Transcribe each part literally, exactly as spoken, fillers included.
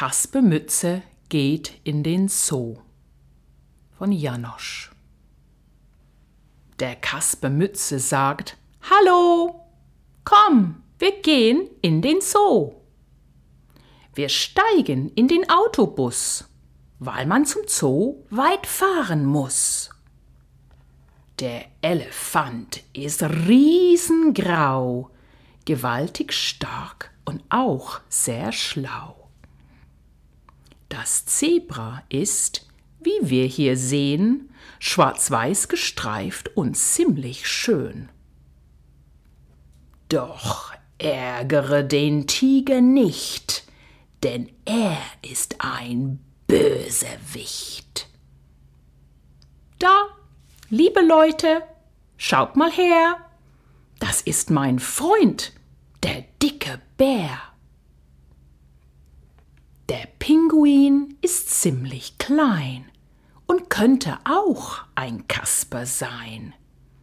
Kasper Mütze geht in den Zoo von Janosch. Der Kasper Mütze sagt: Hallo, komm, wir gehen in den Zoo. Wir steigen in den Autobus, weil man zum Zoo weit fahren muss. Der Elefant ist riesengrau, gewaltig stark und auch sehr schlau. Das Zebra ist, wie wir hier sehen, schwarz-weiß gestreift und ziemlich schön. Doch ärgere den Tiger nicht, denn er ist ein Bösewicht. Da, liebe Leute, schaut mal her, das ist mein Freund, der dicke Bär. Der Pinguin ist ziemlich klein und könnte auch ein Kasper sein.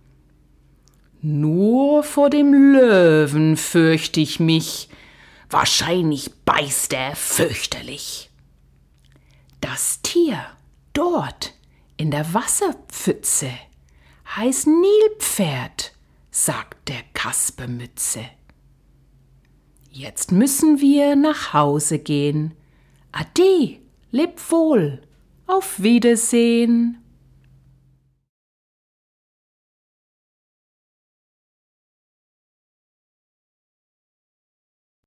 Nur vor dem Löwen fürchte ich mich, wahrscheinlich beißt er fürchterlich. Das Tier dort in der Wasserpfütze heißt Nilpferd, sagt der Kasper Mütze. Jetzt müssen wir nach Hause gehen. Ade, leb wohl, auf Wiedersehen.